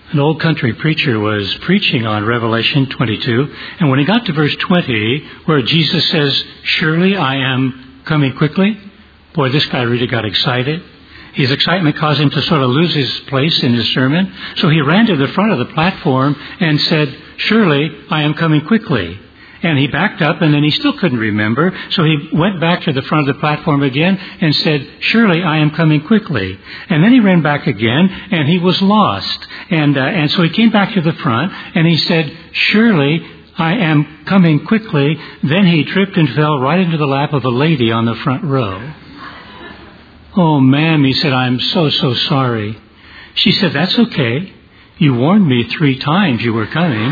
An old country preacher was preaching on Revelation 22, and when he got to verse 20, where Jesus says, "Surely I am coming quickly," boy, this guy really got excited. His excitement caused him to sort of lose his place in his sermon, so he ran to the front of the platform and said, "Surely I am coming quickly." And he backed up, and then he still couldn't remember, so he went back to the front of the platform again and said, "Surely I am coming quickly." And then he ran back again, and he was lost. And so he came back to the front, and he said, "Surely I am coming quickly." Then he tripped and fell right into the lap of a lady on the front row. "Oh, ma'am," he said, "I'm so sorry." She said, "That's okay. You warned me 3 times you were coming."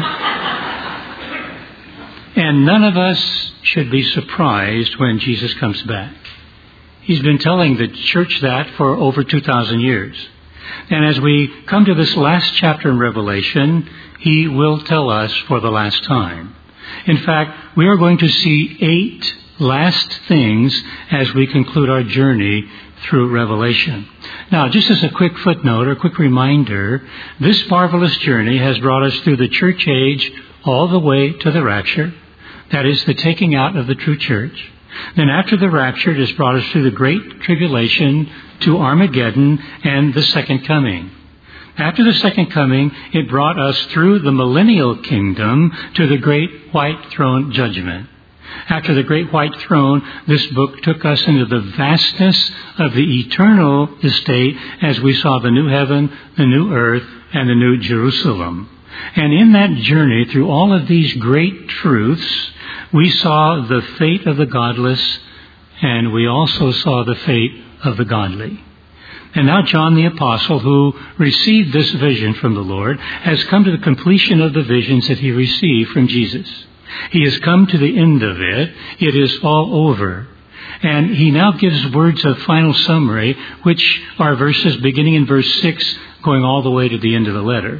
And none of us should be surprised when Jesus comes back. He's been telling the church that for over 2,000 years. And as we come to this last chapter in Revelation, he will tell us for the last time. In fact, we are going to see 8 last things as we conclude our journey through Revelation. Now, just as a quick footnote or quick reminder, this marvelous journey has brought us through the church age all the way to the rapture. That is the taking out of the true church. Then after the rapture, it has brought us through the great tribulation to Armageddon and the second coming. After the second coming, it brought us through the millennial kingdom to the great white throne judgment. After the great white throne, this book took us into the vastness of the eternal estate as we saw the new heaven, the new earth, and the new Jerusalem. And in that journey through all of these great truths, we saw the fate of the godless, and we also saw the fate of the godly. And now John the Apostle, who received this vision from the Lord, has come to the completion of the visions that he received from Jesus. He has come to the end of it. It is all over. And he now gives words of final summary, which are verses beginning in verse 6, going all the way to the end of the letter.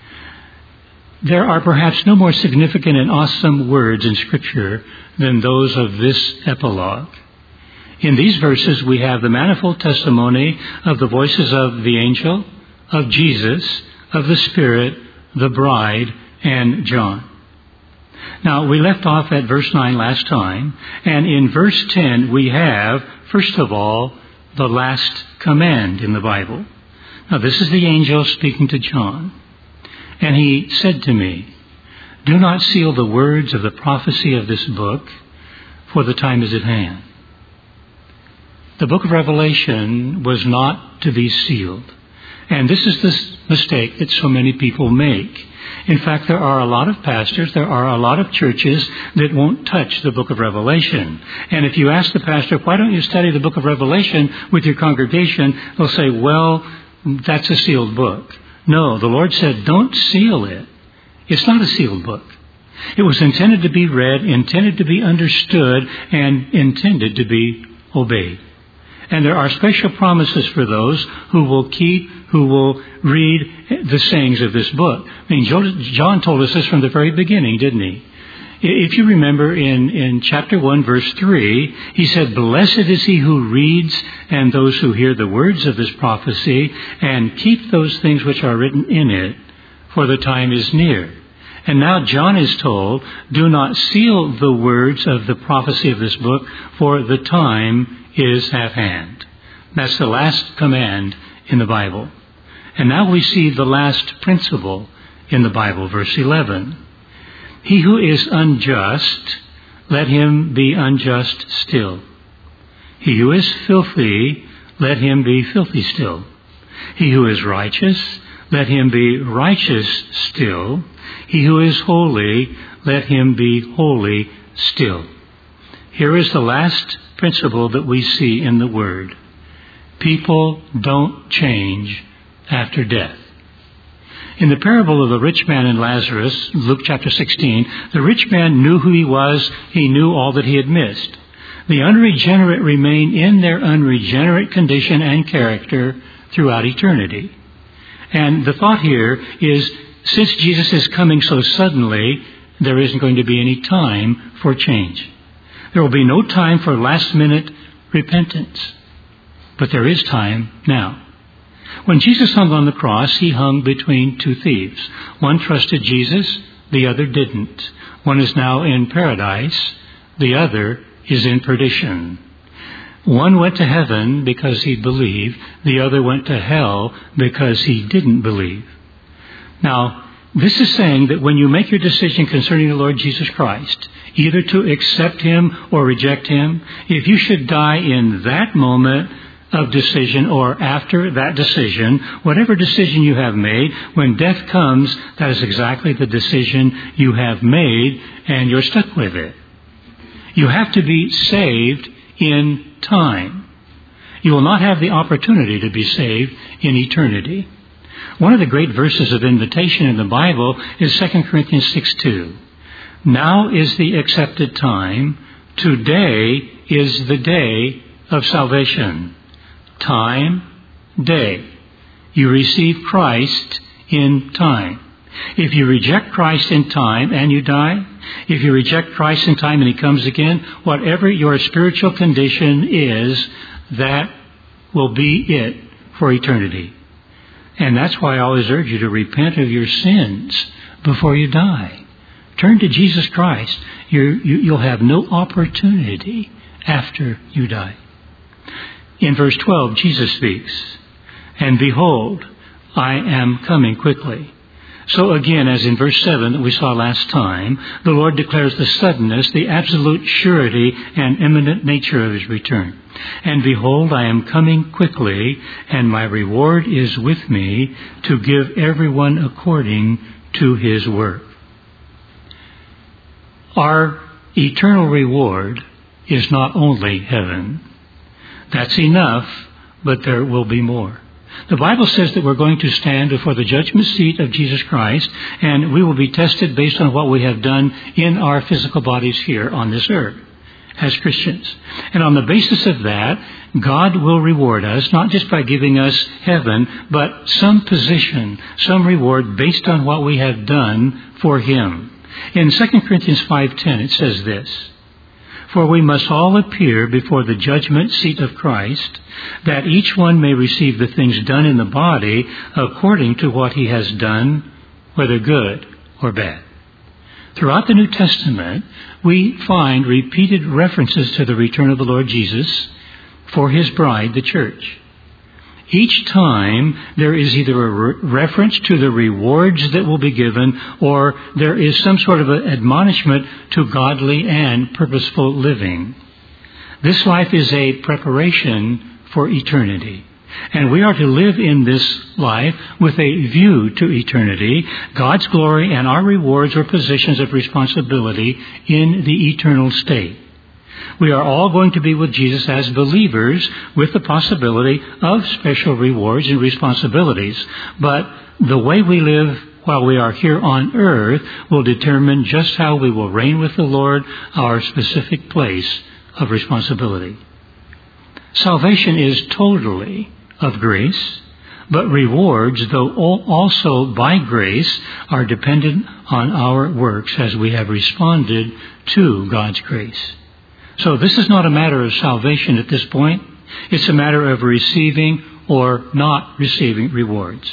There are perhaps no more significant and awesome words in Scripture than those of this epilogue. In these verses, we have the manifold testimony of the voices of the angel, of Jesus, of the Spirit, the bride, and John. Now, we left off at verse 9 last time, and in verse 10 we have, first of all, the last command in the Bible. Now, this is the angel speaking to John. And he said to me, "Do not seal the words of the prophecy of this book, for the time is at hand." The book of Revelation was not to be sealed. And this is the mistake that so many people make. In fact, there are a lot of pastors, there are a lot of churches that won't touch the book of Revelation. And if you ask the pastor, "Why don't you study the book of Revelation with your congregation?" they'll say, "Well, that's a sealed book." No, the Lord said, don't seal it. It's not a sealed book. It was intended to be read, intended to be understood, and intended to be obeyed. And there are special promises for those who will keep, who will read the sayings of this book. I mean, John told us this from the very beginning, didn't he? If you remember in chapter 1, verse 3, he said, "Blessed is he who reads and those who hear the words of this prophecy and keep those things which are written in it, for the time is near." And now John is told, "Do not seal the words of the prophecy of this book, for the time is at hand." That's the last command in the Bible. And now we see the last principle in the Bible, verse 11. "He who is unjust, let him be unjust still. He who is filthy, let him be filthy still. He who is righteous, let him be righteous still. He who is holy, let him be holy still." Here is the last principle that we see in the Word. People don't change after death. In the parable of the rich man and Lazarus, Luke chapter 16, the rich man knew who he was. He knew all that he had missed. The unregenerate remain in their unregenerate condition and character throughout eternity. And the thought here is, since Jesus is coming so suddenly, there isn't going to be any time for change. There will be no time for last-minute repentance. But there is time now. When Jesus hung on the cross, he hung between two thieves. One trusted Jesus, the other didn't. One is now in paradise, the other is in perdition. One went to heaven because he believed, the other went to hell because he didn't believe. Now, this is saying that when you make your decision concerning the Lord Jesus Christ, either to accept him or reject him, if you should die in that moment of decision or after that decision, whatever decision you have made, when death comes, that is exactly the decision you have made, and you're stuck with it. You have to be saved in time. You will not have the opportunity to be saved in eternity. One of the great verses of invitation in the Bible is 2 Corinthians 6:2. Now is the accepted time. Today is the day of salvation. Time, day. You receive Christ in time. If you reject Christ in time and you die, if you reject Christ in time and he comes again, whatever your spiritual condition is, that will be it for eternity. And that's why I always urge you to repent of your sins before you die. Turn to Jesus Christ. You'll have no opportunity after you die. In verse 12, Jesus speaks, "And behold, I am coming quickly." So again, as in verse 7 that we saw last time, the Lord declares the suddenness, the absolute surety and imminent nature of his return. "And behold, I am coming quickly, and my reward is with me to give everyone according to his work." Our eternal reward is not only heaven. That's enough, but there will be more. The Bible says that we're going to stand before the judgment seat of Jesus Christ, and we will be tested based on what we have done in our physical bodies here on this earth as Christians. And on the basis of that, God will reward us, not just by giving us heaven, but some position, some reward based on what we have done for him. In 2 Corinthians 5:10, it says this, "For we must all appear before the judgment seat of Christ, that each one may receive the things done in the body according to what he has done, whether good or bad." Throughout the New Testament, we find repeated references to the return of the Lord Jesus for his bride, the church. Each time there is either a reference to the rewards that will be given, or there is some sort of an admonishment to godly and purposeful living. This life is a preparation for eternity. And we are to live in this life with a view to eternity, God's glory, and our rewards or positions of responsibility in the eternal state. We are all going to be with Jesus as believers with the possibility of special rewards and responsibilities. But the way we live while we are here on earth will determine just how we will reign with the Lord, our specific place of responsibility. Salvation is totally of grace, but rewards, though also by grace, are dependent on our works as we have responded to God's grace. So this is not a matter of salvation at this point. It's a matter of receiving or not receiving rewards.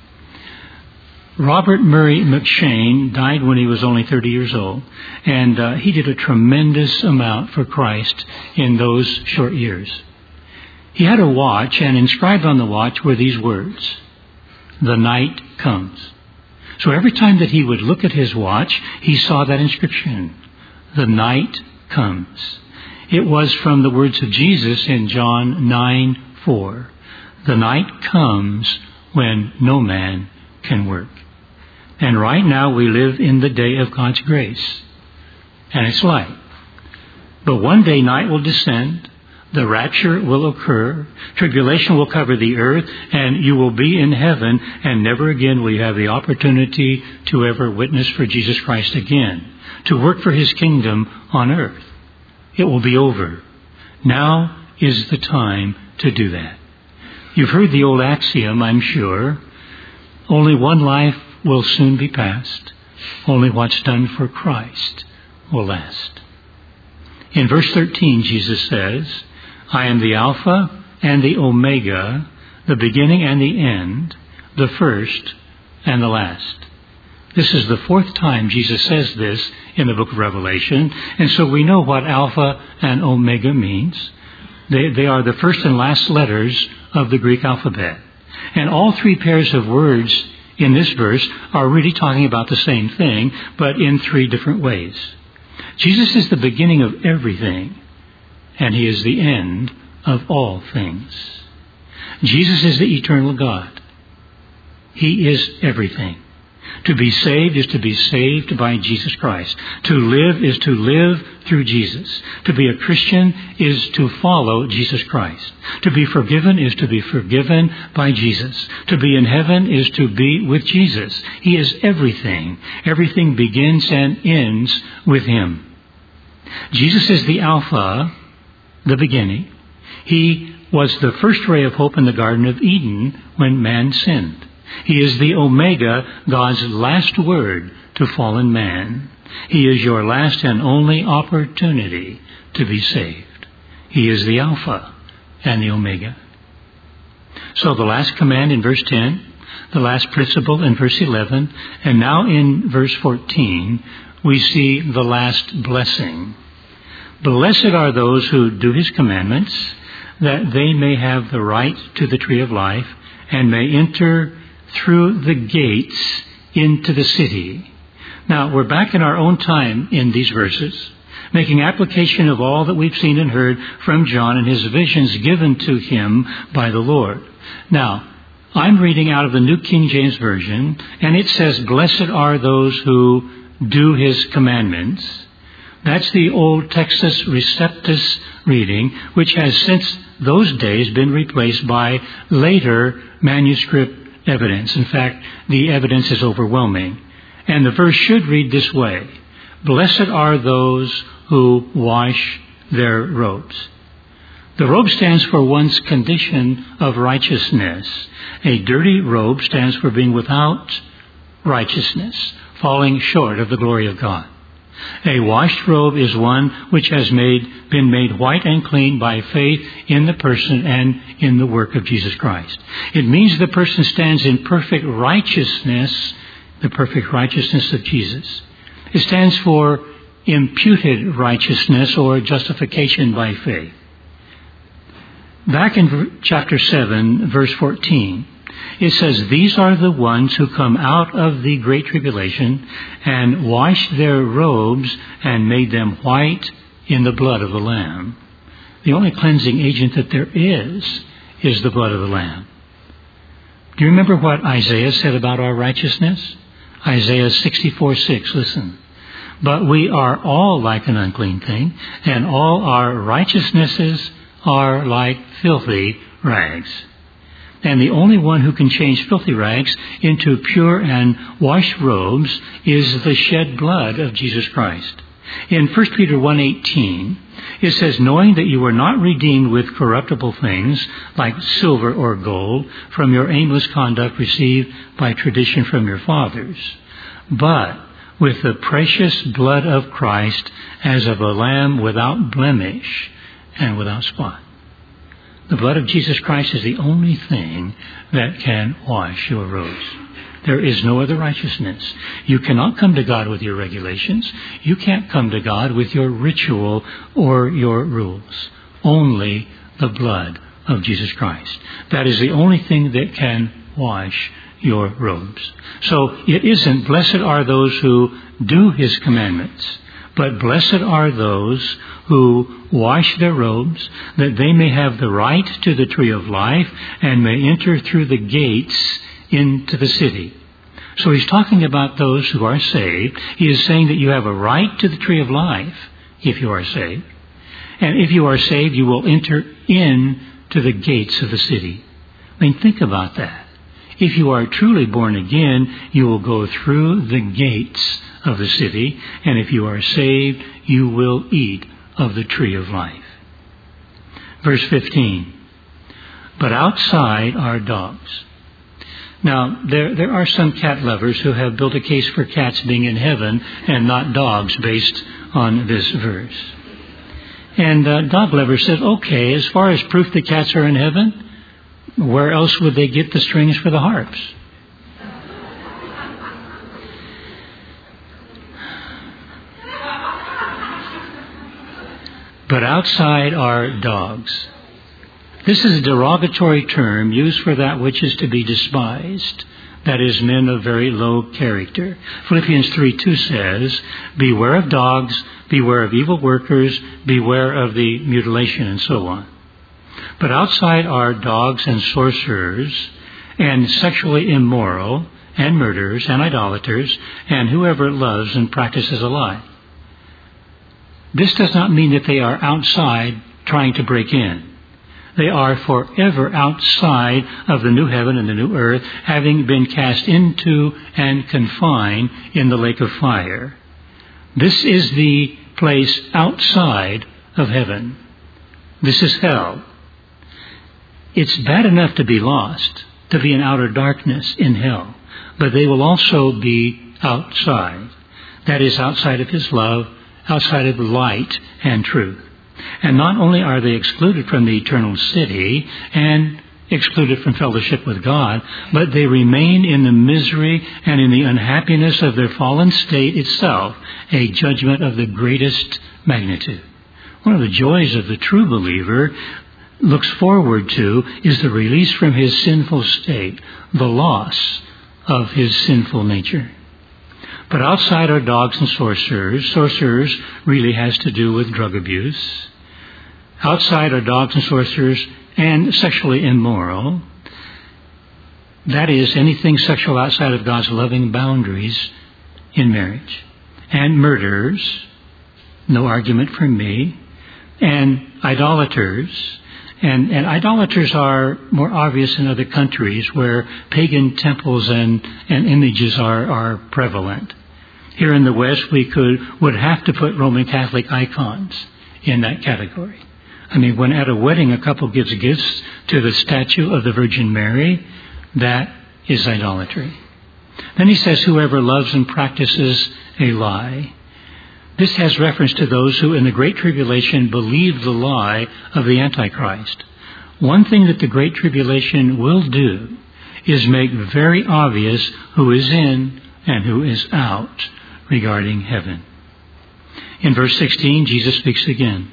Robert Murray McCheyne died when he was only 30 years old, and he did a tremendous amount for Christ in those short years. He had a watch, and inscribed on the watch were these words, "The night comes." So every time that he would look at his watch, he saw that inscription, "The night comes." It was from the words of Jesus in John 9:4. "The night comes when no man can work." And right now we live in the day of God's grace. And it's light. But one day night will descend, the rapture will occur, tribulation will cover the earth, and you will be in heaven, and never again will you have the opportunity to ever witness for Jesus Christ again, to work for his kingdom on earth. It will be over. Now is the time to do that. You've heard the old axiom, I'm sure. Only one life will soon be past. Only what's done for Christ will last. In verse 13, Jesus says, "I am the Alpha and the Omega, the beginning and the end, the first and the last. This is the fourth time Jesus says this in the book of Revelation, and so we know what Alpha and Omega means. They are the first and last letters of the Greek alphabet. And all three pairs of words in this verse are really talking about the same thing, but in three different ways. Jesus is the beginning of everything, and he is the end of all things. Jesus is the eternal God. He is everything. To be saved is to be saved by Jesus Christ. To live is to live through Jesus. To be a Christian is to follow Jesus Christ. To be forgiven is to be forgiven by Jesus. To be in heaven is to be with Jesus. He is everything. Everything begins and ends with him. Jesus is the Alpha, the beginning. He was the first ray of hope in the Garden of Eden when man sinned. He is the Omega, God's last word to fallen man. He is your last and only opportunity to be saved. He is the Alpha and the Omega. So the last command in verse 10, the last principle in verse 11, and now in verse 14, we see the last blessing. Blessed are those who do his commandments, that they may have the right to the tree of life and may enter through the gates into the city. Now, we're back in our own time in these verses, making application of all that we've seen and heard from John and his visions given to him by the Lord. Now, I'm reading out of the New King James Version, and it says, "Blessed are those who do his commandments." That's the old Textus Receptus reading, which has since those days been replaced by later manuscript evidence. In fact, the evidence is overwhelming. And the verse should read this way: "Blessed are those who wash their robes." The robe stands for one's condition of righteousness. A dirty robe stands for being without righteousness, falling short of the glory of God. A washed robe is one which has been made white and clean by faith in the person and in the work of Jesus Christ. It means the person stands in perfect righteousness, the perfect righteousness of Jesus. It stands for imputed righteousness or justification by faith. Back in chapter 7, verse 14, it says, "These are the ones who come out of the great tribulation and washed their robes and made them white in the blood of the Lamb." The only cleansing agent that there is the blood of the Lamb. Do you remember what Isaiah said about our righteousness? Isaiah 64:6, listen. "But we are all like an unclean thing, and all our righteousnesses are like filthy rags." And the only one who can change filthy rags into pure and washed robes is the shed blood of Jesus Christ. In 1 Peter 1:18, it says, "Knowing that you were not redeemed with corruptible things like silver or gold from your aimless conduct received by tradition from your fathers, but with the precious blood of Christ as of a lamb without blemish and without spot." The blood of Jesus Christ is the only thing that can wash your robes. There is no other righteousness. You cannot come to God with your regulations. You can't come to God with your ritual or your rules. Only the blood of Jesus Christ. That is the only thing that can wash your robes. So it isn't, "Blessed are those who do his commandments," but "Blessed are those who wash their robes, that they may have the right to the tree of life and may enter through the gates into the city." So he's talking about those who are saved. He is saying that you have a right to the tree of life if you are saved. And if you are saved, you will enter in to the gates of the city. I mean, think about that. If you are truly born again, you will go through the gates of the city. And if you are saved, you will eat of the tree of life. Verse 15, "But outside are dogs." Now, there are some cat lovers who have built a case for cats being in heaven and not dogs based on this verse. And dog lovers said, okay, as far as proof that cats are in heaven, Where else would they get the strings for the harps? But outside are dogs. This is a derogatory term used for that which is to be despised, that is, men of very low character. Philippians 3:2 says, beware of dogs, beware of evil workers, beware of the mutilation, and so on. But outside are dogs and sorcerers, and sexually immoral, and murderers, and idolaters, and whoever loves and practices a lie. This does not mean that they are outside trying to break in. They are forever outside of the new heaven and the new earth, having been cast into and confined in the lake of fire. This is the place outside of heaven. This is hell. It's bad enough to be lost, to be in outer darkness in hell, but they will also be outside. That is, outside of His love, outside of light and truth. And not only are they excluded from the eternal city and excluded from fellowship with God, but they remain in the misery and in the unhappiness of their fallen state itself, a judgment of the greatest magnitude. One of the joys of the true believer looks forward to is the release from his sinful state, the loss of his sinful nature. But outside are dogs and sorcerers. Sorcerers really has to do with drug abuse. Outside are dogs and sorcerers and sexually immoral. That is, anything sexual outside of God's loving boundaries in marriage. And murderers, no argument from me. And idolaters. And idolaters are more obvious in other countries where pagan temples and images are prevalent. Here in the West, we would have to put Roman Catholic icons in that category. I mean, when at a wedding a couple gives gifts to the statue of the Virgin Mary, that is idolatry. Then he says, whoever loves and practices a lie. This has reference to those who in the Great Tribulation believe the lie of the Antichrist. One thing that the Great Tribulation will do is make very obvious who is in and who is out regarding heaven. In verse 16, Jesus speaks again.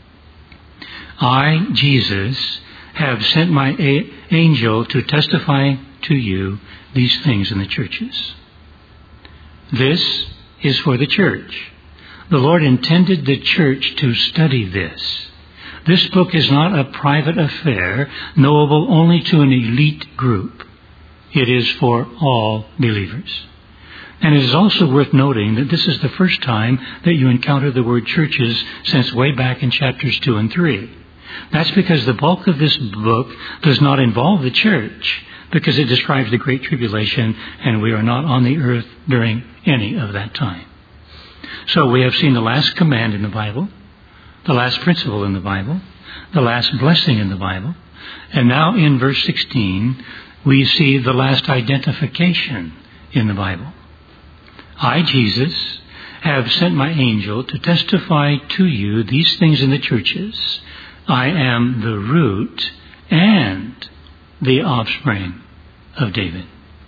I, Jesus, have sent my angel to testify to you these things in the churches. This is for the church. The Lord intended the church to study this. This book is not a private affair, knowable only to an elite group. It is for all believers. And it is also worth noting that this is the first time that you encounter the word churches since way back in chapters 2 and 3. That's because the bulk of this book does not involve the church, because it describes the Great Tribulation, and we are not on the earth during any of that time. So we have seen the last command in the Bible, the last principle in the Bible, the last blessing in the Bible, and now in verse 16 we see the last identification in the Bible. I, Jesus, have sent my angel to testify to you these things in the churches. I am the root and the offspring of David.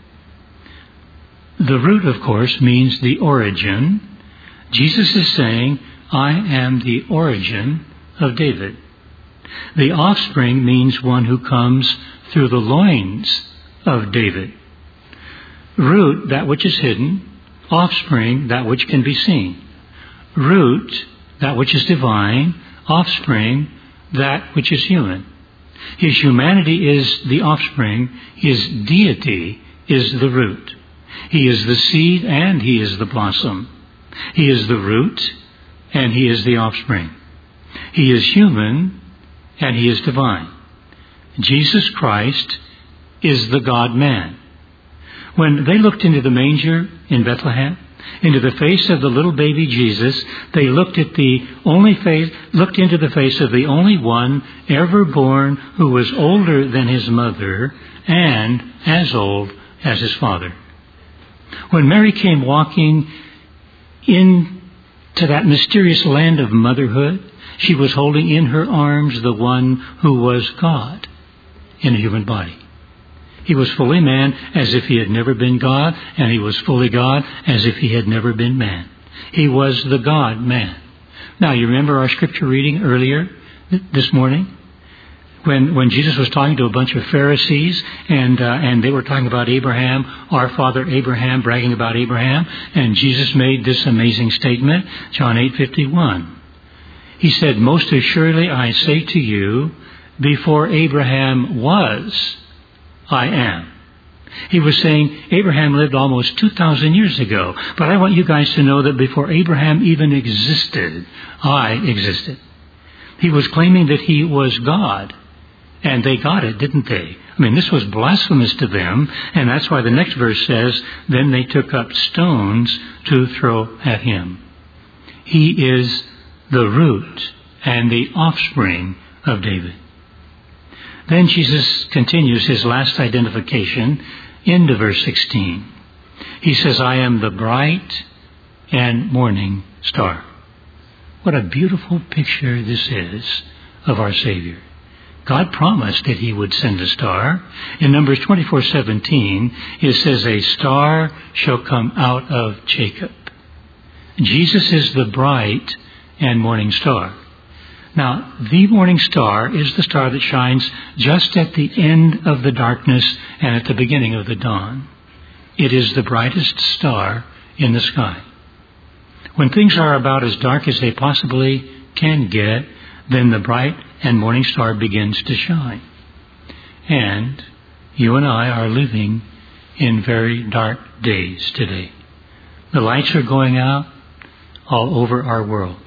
The root, of course, means the origin. Jesus is saying, I am the origin of David. The offspring means one who comes through the loins of David. Root, that which is hidden. Offspring, that which can be seen. Root, that which is divine. Offspring, that which is human. His humanity is the offspring. His deity is the root. He is the seed and he is the blossom. He is the root and he is the offspring. He is human and he is divine. Jesus Christ is the God-man. When they looked into the manger in Bethlehem, into the face of the little baby Jesus, they looked into the face of the only one ever born who was older than his mother and as old as his father. When Mary came walking into that mysterious land of motherhood, she was holding in her arms the one who was God in a human body. He was fully man as if he had never been God, and he was fully God as if he had never been man. He was the God-man. Now, you remember our scripture reading earlier this morning? When Jesus was talking to a bunch of Pharisees, and they were talking about Abraham, our father Abraham, bragging about Abraham, and Jesus made this amazing statement, John 8:51. He said, "Most assuredly I say to you, before Abraham was, I am." He was saying Abraham lived almost 2,000 years ago, but I want you guys to know that before Abraham even existed, I existed. He was claiming that he was God. And they got it, didn't they? I mean, this was blasphemous to them, and that's why the next verse says, then they took up stones to throw at him. He is the root and the offspring of David. Then Jesus continues his last identification into verse 16. He says, I am the bright and morning star. What a beautiful picture this is of our Savior. God promised that he would send a star. In Numbers 24:17, it says, a star shall come out of Jacob. Jesus is the bright and morning star. Now, the morning star is the star that shines just at the end of the darkness and at the beginning of the dawn. It is the brightest star in the sky. When things are about as dark as they possibly can get, then the bright and morning star begins to shine. And you and I are living in very dark days today. The lights are going out all over our world.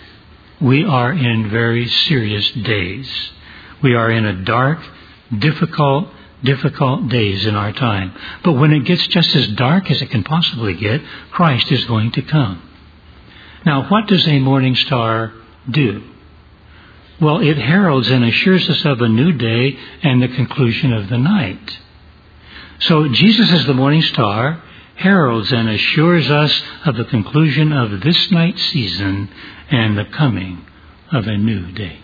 We are in very serious days. We are in a dark, difficult days in our time. But when it gets just as dark as it can possibly get, Christ is going to come. Now, what does a morning star do? Well, it heralds and assures us of a new day and the conclusion of the night. So Jesus as the morning star heralds and assures us of the conclusion of this night season and the coming of a new day.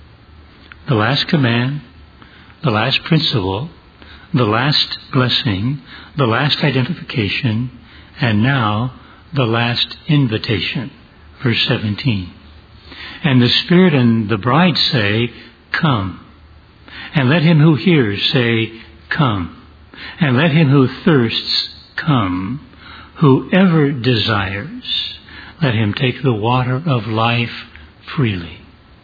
The last command, the last principle, the last blessing, the last identification, and now the last invitation. Verse 17. And the Spirit and the bride say, come. And let him who hears say, come. And let him who thirsts come. Whoever desires, let him take the water of life freely.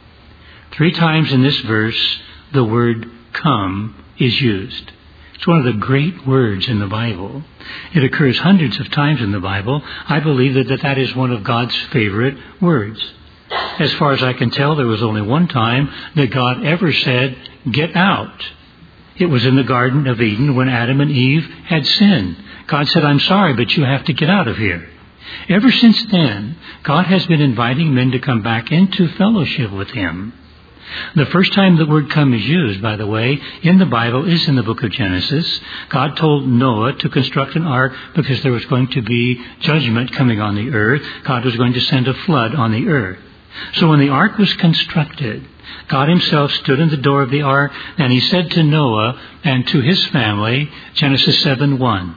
3 times in this verse, the word come is used. It's one of the great words in the Bible. It occurs hundreds of times in the Bible. I believe that is one of God's favorite words. As far as I can tell, there was only one time that God ever said, get out. It was in the Garden of Eden when Adam and Eve had sinned. God said, I'm sorry, but you have to get out of here. Ever since then, God has been inviting men to come back into fellowship with him. The first time the word come is used, by the way, in the Bible is in the book of Genesis. God told Noah to construct an ark because there was going to be judgment coming on the earth. God was going to send a flood on the earth. So when the ark was constructed, God himself stood in the door of the ark, and he said to Noah and to his family, Genesis 7:1,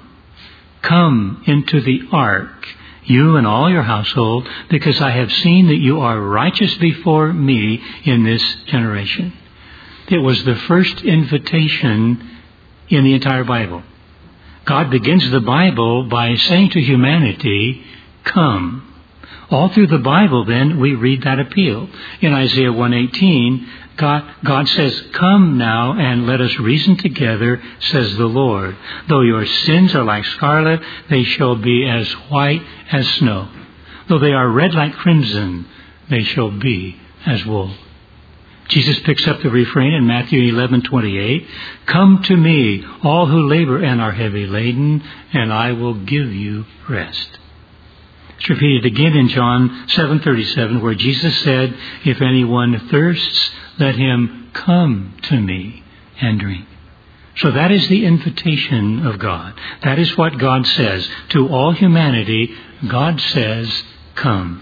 come into the ark, you and all your household, because I have seen that you are righteous before me in this generation. It was the first invitation in the entire Bible. God begins the Bible by saying to humanity, come. All through the Bible, then, we read that appeal. In Isaiah 1:18, God says, come now and let us reason together, says the Lord. Though your sins are like scarlet, they shall be as white as snow. Though they are red like crimson, they shall be as wool. Jesus picks up the refrain in Matthew 11:28, come to me, all who labor and are heavy laden, and I will give you rest. It's repeated again in John 7:37, where Jesus said, if anyone thirsts, let him come to me and drink. So that is the invitation of God. That is what God says. To all humanity, God says, come.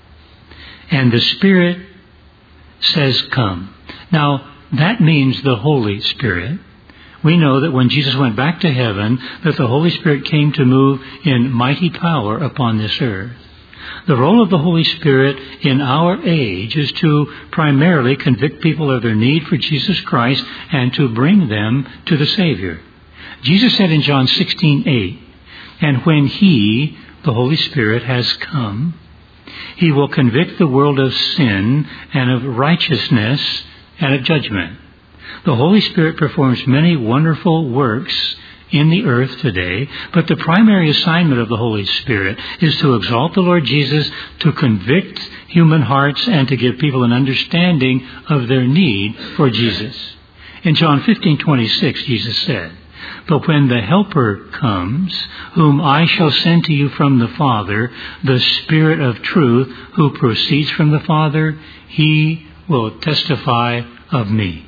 And the Spirit says, come. Now, that means the Holy Spirit. We know that when Jesus went back to heaven, that the Holy Spirit came to move in mighty power upon this earth. The role of the Holy Spirit in our age is to primarily convict people of their need for Jesus Christ and to bring them to the Savior. Jesus said in John 16:8, "And when He, the Holy Spirit, has come, He will convict the world of sin and of righteousness and of judgment." The Holy Spirit performs many wonderful works in the earth today, but the primary assignment of the Holy Spirit is to exalt the Lord Jesus, to convict human hearts, and to give people an understanding of their need for Jesus. In John 15:26, Jesus said, "But when the Helper comes, whom I shall send to you from the Father, the Spirit of truth, who proceeds from the Father, He will testify of me."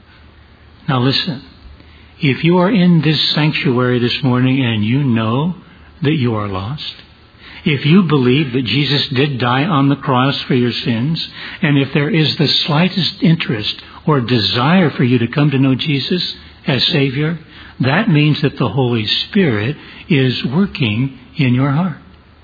Now listen, if you are in this sanctuary this morning and you know that you are lost, if you believe that Jesus did die on the cross for your sins, and if there is the slightest interest or desire for you to come to know Jesus as Savior, that means that the Holy Spirit is working in your heart.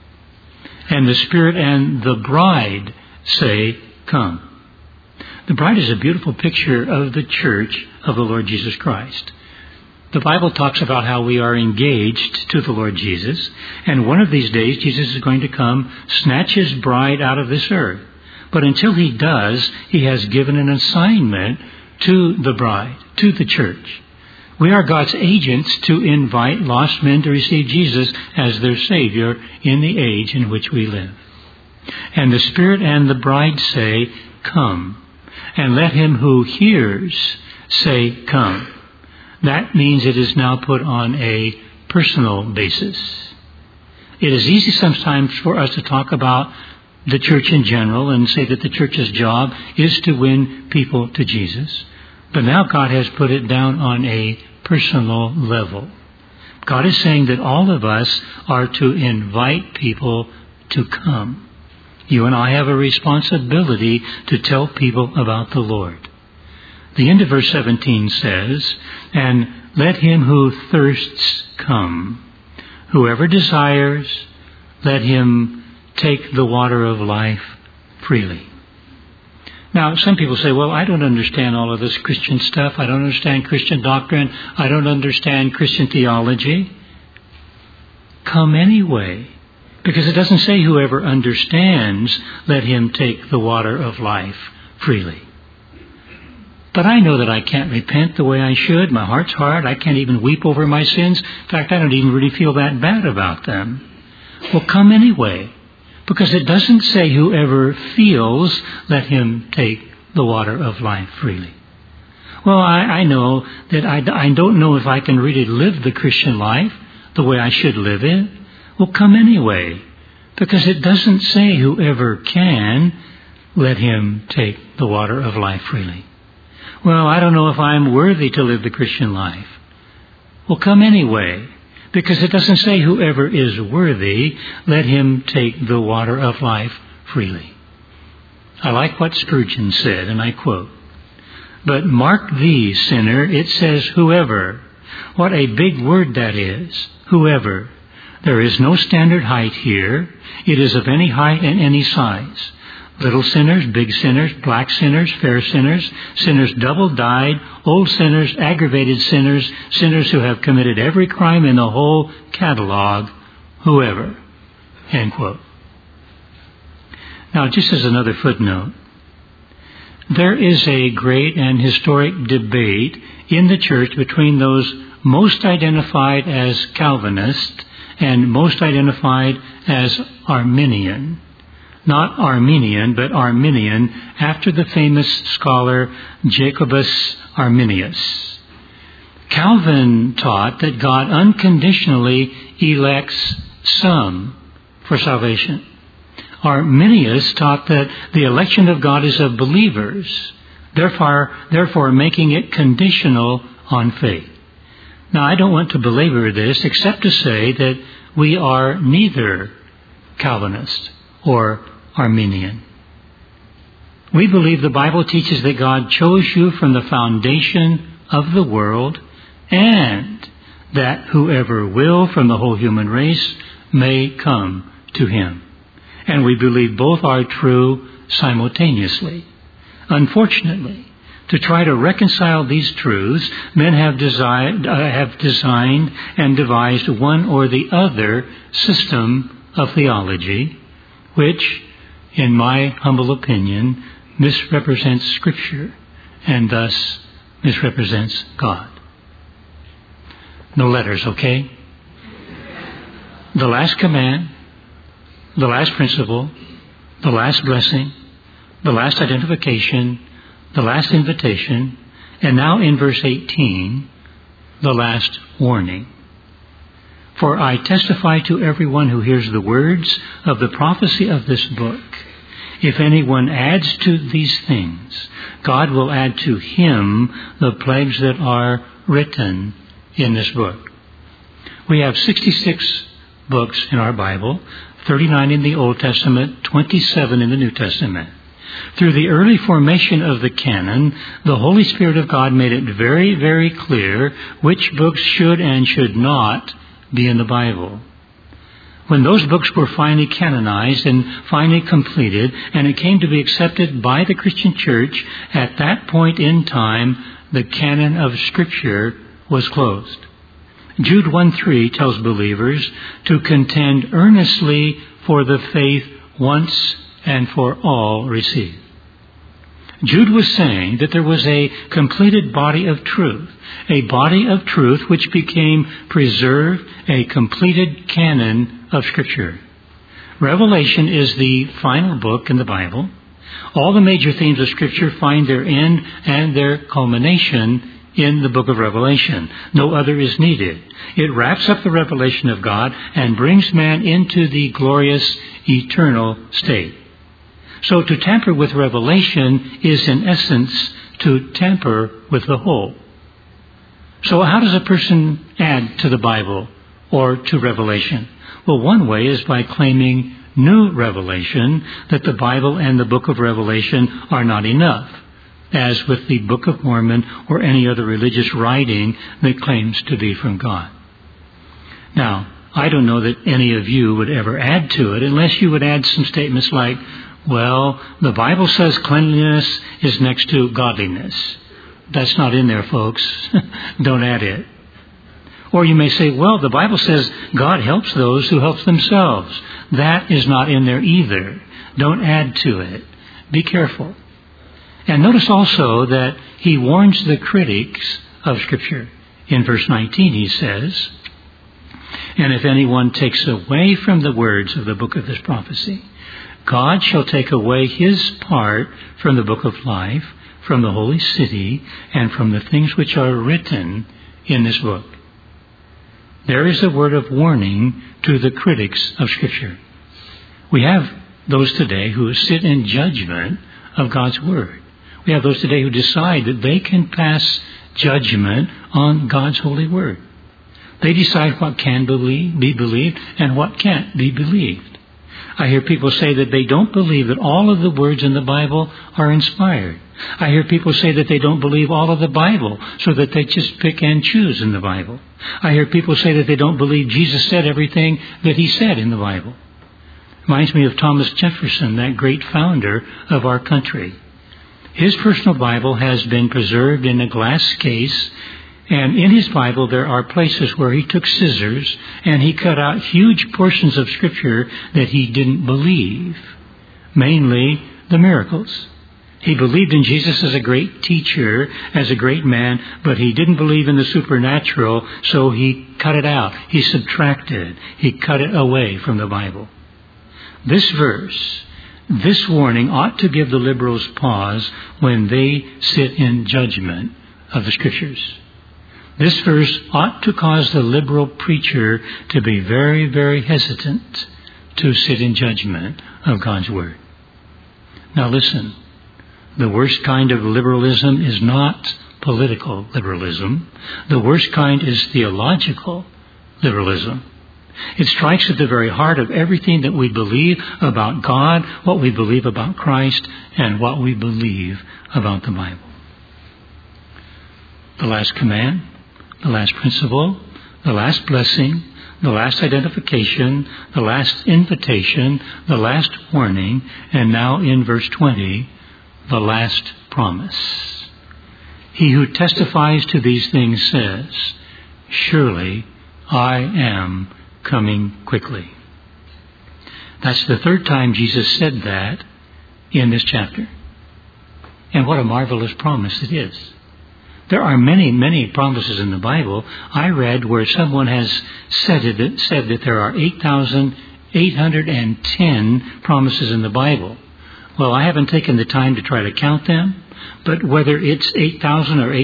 And the Spirit and the bride say, "Come." The bride is a beautiful picture of the church of the Lord Jesus Christ. The Bible talks about how we are engaged to the Lord Jesus, and one of these days Jesus is going to come, snatch His bride out of this earth. But until He does, He has given an assignment to the bride, to the church. We are God's agents to invite lost men to receive Jesus as their Savior in the age in which we live. And the Spirit and the bride say, "Come." And let him who hears say, "Come." That means it is now put on a personal basis. It is easy sometimes for us to talk about the church in general and say that the church's job is to win people to Jesus. But now God has put it down on a personal level. God is saying that all of us are to invite people to come. You and I have a responsibility to tell people about the Lord. The end of verse 17 says, "And let him who thirsts come. Whoever desires, let him take the water of life freely." Now, some people say, "Well, I don't understand all of this Christian stuff. I don't understand Christian doctrine. I don't understand Christian theology." Come anyway. Because it doesn't say whoever understands, let him take the water of life freely. But I know that I can't repent the way I should. My heart's hard. I can't even weep over my sins. In fact, I don't even really feel that bad about them. Well, come anyway. Because it doesn't say whoever feels, let him take the water of life freely. Well, I know that I don't know if I can really live the Christian life the way I should live it. Well, come anyway, because it doesn't say whoever can, let him take the water of life freely. Well, I don't know if I'm worthy to live the Christian life. Well, come anyway, because it doesn't say whoever is worthy, let him take the water of life freely. I like what Spurgeon said, and I quote, "But mark thee, sinner, it says whoever." What a big word that is, whoever. There is no standard height here. It is of any height and any size. Little sinners, big sinners, black sinners, fair sinners, sinners double-dyed, old sinners, aggravated sinners, sinners who have committed every crime in the whole catalog, whoever. End quote. Now, just as another footnote, there is a great and historic debate in the church between those most identified as Calvinist and most identified as Arminian. Not Armenian, but Arminian, after the famous scholar Jacobus Arminius. Calvin taught that God unconditionally elects some for salvation. Arminius taught that the election of God is of believers, therefore making it conditional on faith. Now, I don't want to belabor this except to say that we are neither Calvinist or Arminian. We believe the Bible teaches that God chose you from the foundation of the world and that whoever will from the whole human race may come to him. And we believe both are true simultaneously. Unfortunately, to try to reconcile these truths, men have designed and devised one or the other system of theology, which, in my humble opinion, misrepresents Scripture and thus misrepresents God. No letters, okay? The last command, the last principle, the last blessing, the last identification, the last invitation, and now in verse 18, the last warning. For I testify to everyone who hears the words of the prophecy of this book, if anyone adds to these things, God will add to him the plagues that are written in this book. We have 66 books in our Bible, 39 in the Old Testament, 27 in the New Testament. Through the early formation of the canon, the Holy Spirit of God made it very, very clear which books should and should not be in the Bible. When those books were finally canonized and finally completed, and it came to be accepted by the Christian church, at that point in time, the canon of Scripture was closed. Jude 1:3 tells believers to contend earnestly for the faith once and for all received. Jude was saying that there was a completed body of truth which became preserved, a completed canon of Scripture. Revelation is the final book in the Bible. All the major themes of Scripture find their end and their culmination in the book of Revelation. No other is needed. It wraps up the revelation of God and brings man into the glorious eternal state. So to tamper with Revelation is in essence to tamper with the whole. So how does a person add to the Bible or to Revelation? Well, one way is by claiming new revelation, that the Bible and the book of Revelation are not enough, as with the Book of Mormon or any other religious writing that claims to be from God. Now, I don't know that any of you would ever add to it unless you would add some statements like, well, the Bible says cleanliness is next to godliness. That's not in there, folks. Don't add it. Or you may say, well, the Bible says God helps those who help themselves. That is not in there either. Don't add to it. Be careful. And notice also that he warns the critics of Scripture. In verse 19 he says, and if anyone takes away from the words of the book of this prophecy, God shall take away his part from the book of life, from the holy city, and from the things which are written in this book. There is a word of warning to the critics of Scripture. We have those today who sit in judgment of God's Word. We have those today who decide that they can pass judgment on God's holy Word. They decide what can be believed and what can't be believed. I hear people say that they don't believe that all of the words in the Bible are inspired. I hear people say that they don't believe all of the Bible, so that they just pick and choose in the Bible. I hear people say that they don't believe Jesus said everything that he said in the Bible. Reminds me of Thomas Jefferson, that great founder of our country. His personal Bible has been preserved in a glass case, and in his Bible there are places where he took scissors and he cut out huge portions of Scripture that he didn't believe, mainly the miracles. He believed in Jesus as a great teacher, as a great man, but he didn't believe in the supernatural, so he cut it out. He subtracted. He cut it away from the Bible. This verse, this warning ought to give the liberals pause when they sit in judgment of the Scriptures. This verse ought to cause the liberal preacher to be very, very hesitant to sit in judgment of God's Word. Now listen, the worst kind of liberalism is not political liberalism. The worst kind is theological liberalism. It strikes at the very heart of everything that we believe about God, what we believe about Christ, and what we believe about the Bible. The last command, the last principle, the last blessing, the last identification, the last invitation, the last warning, and now in verse 20, the last promise. He who testifies to these things says, "Surely I am coming quickly." That's the third time Jesus said that in this chapter. And what a marvelous promise it is. There are many, many promises in the Bible. I read where someone has said that there are 8,810 promises in the Bible. Well, I haven't taken the time to try to count them, but whether it's 8,000 or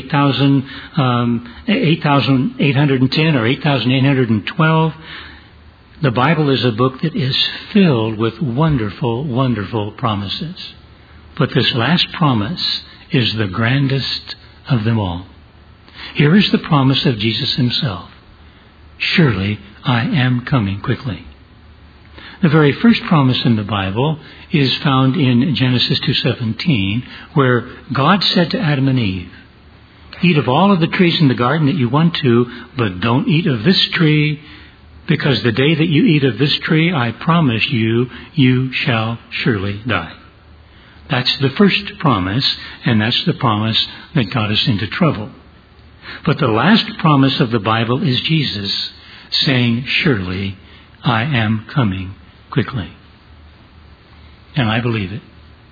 8,810 or 8,812, the Bible is a book that is filled with wonderful, wonderful promises. But this last promise is the grandest of them all. Here is the promise of Jesus himself. "Surely I am coming quickly." The very first promise in the Bible is found in Genesis 2:17, where God said to Adam and Eve, "Eat of all of the trees in the garden that you want to, but don't eat of this tree, because the day that you eat of this tree, I promise you, you shall surely die." That's the first promise, and that's the promise that got us into trouble. But the last promise of the Bible is Jesus saying, "Surely I am coming quickly." And I believe it.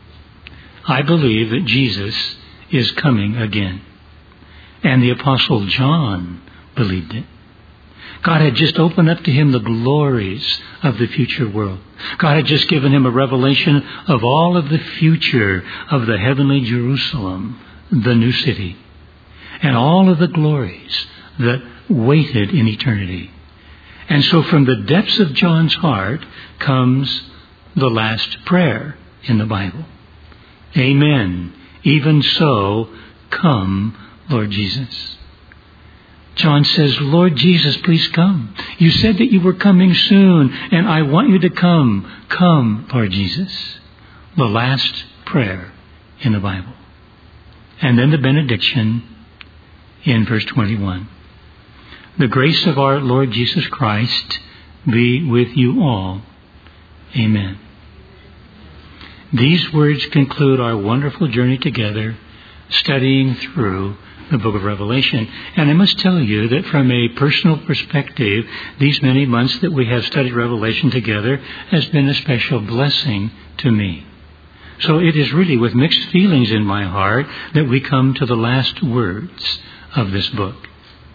I believe that Jesus is coming again. And the Apostle John believed it. God had just opened up to him the glories of the future world. God had just given him a revelation of all of the future of the heavenly Jerusalem, the new city, and all of the glories that waited in eternity. And so from the depths of John's heart comes the last prayer in the Bible. "Amen. Even so, come, Lord Jesus." John says, "Lord Jesus, please come. You said that you were coming soon, and I want you to come. Come, Lord Jesus." The last prayer in the Bible. And then the benediction in verse 21. "The grace of our Lord Jesus Christ be with you all. Amen." These words conclude our wonderful journey together, studying through the book of Revelation. And I must tell you that from a personal perspective, these many months that we have studied Revelation together has been a special blessing to me. So it is really with mixed feelings in my heart that we come to the last words of this book.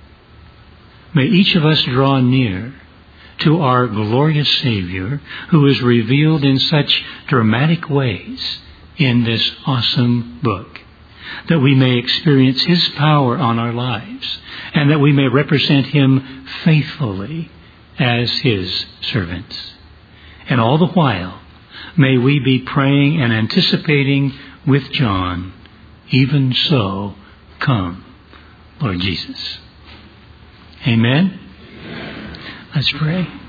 May each of us draw near to our glorious Savior, who is revealed in such dramatic ways in this awesome book, that we may experience his power on our lives, and that we may represent him faithfully as his servants. And all the while, may we be praying and anticipating with John, "Even so, come, Lord Jesus." Amen? Let's pray.